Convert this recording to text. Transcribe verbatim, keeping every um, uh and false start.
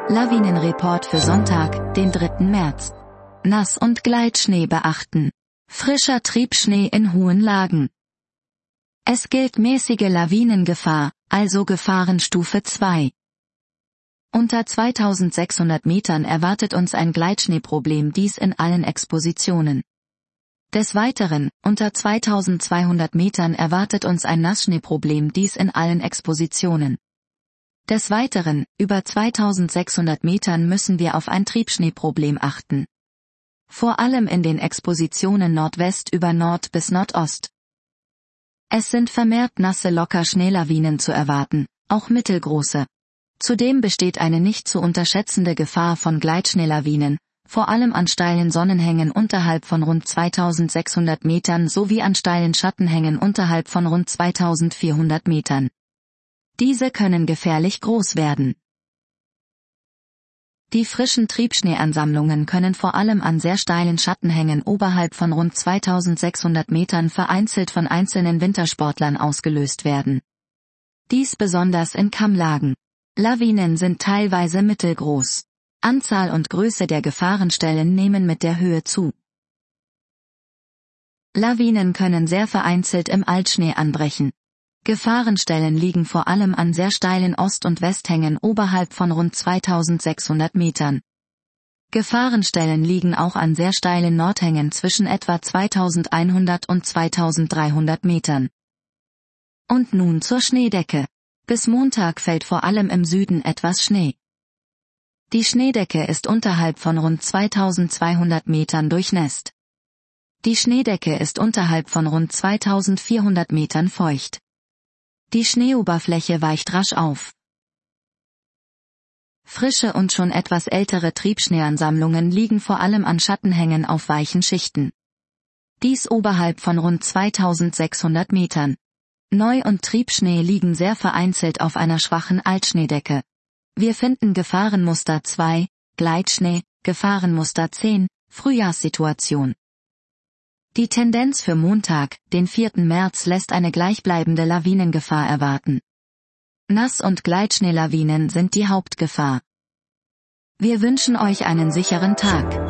Lawinenreport für Sonntag, den dritten März. Nass- und Gleitschnee beachten. Frischer Triebschnee in hohen Lagen. Es gilt mäßige Lawinengefahr, also Gefahrenstufe zwei. Unter zweitausendsechshundert Metern erwartet uns ein Gleitschneeproblem, dies in allen Expositionen. Des Weiteren, unter zweitausendzweihundert Metern erwartet uns ein Nassschneeproblem, dies in allen Expositionen. Des Weiteren, über zweitausendsechshundert Metern müssen wir auf ein Triebschneeproblem achten. Vor allem in den Expositionen Nordwest über Nord bis Nordost. Es sind vermehrt nasse Lockerschneelawinen zu erwarten, auch mittelgroße. Zudem besteht eine nicht zu unterschätzende Gefahr von Gleitschneelawinen, vor allem an steilen Sonnenhängen unterhalb von rund zweitausendsechshundert Metern sowie an steilen Schattenhängen unterhalb von rund zweitausendvierhundert Metern. Diese können gefährlich groß werden. Die frischen Triebschneeansammlungen können vor allem an sehr steilen Schattenhängen oberhalb von rund zweitausendsechshundert Metern vereinzelt von einzelnen Wintersportlern ausgelöst werden. Dies besonders in Kammlagen. Lawinen sind teilweise mittelgroß. Anzahl und Größe der Gefahrenstellen nehmen mit der Höhe zu. Lawinen können sehr vereinzelt im Altschnee anbrechen. Gefahrenstellen liegen vor allem an sehr steilen Ost- und Westhängen oberhalb von rund zweitausendsechshundert Metern. Gefahrenstellen liegen auch an sehr steilen Nordhängen zwischen etwa zweitausendeinhundert und zweitausenddreihundert Metern. Und nun zur Schneedecke. Bis Montag fällt vor allem im Süden etwas Schnee. Die Schneedecke ist unterhalb von rund zweitausendzweihundert Metern durchnässt. Die Schneedecke ist unterhalb von rund zweitausendvierhundert Metern feucht. Die Schneeoberfläche weicht rasch auf. Frische und schon etwas ältere Triebschneeansammlungen liegen vor allem an Schattenhängen auf weichen Schichten. Dies oberhalb von rund zweitausendsechshundert Metern. Neu- und Triebschnee liegen sehr vereinzelt auf einer schwachen Altschneedecke. Wir finden Gefahrenmuster zwei, Gleitschnee, Gefahrenmuster zehn, Frühjahrssituation. Die Tendenz für Montag, den vierten März, lässt eine gleichbleibende Lawinengefahr erwarten. Nass- und Gleitschneelawinen sind die Hauptgefahr. Wir wünschen euch einen sicheren Tag.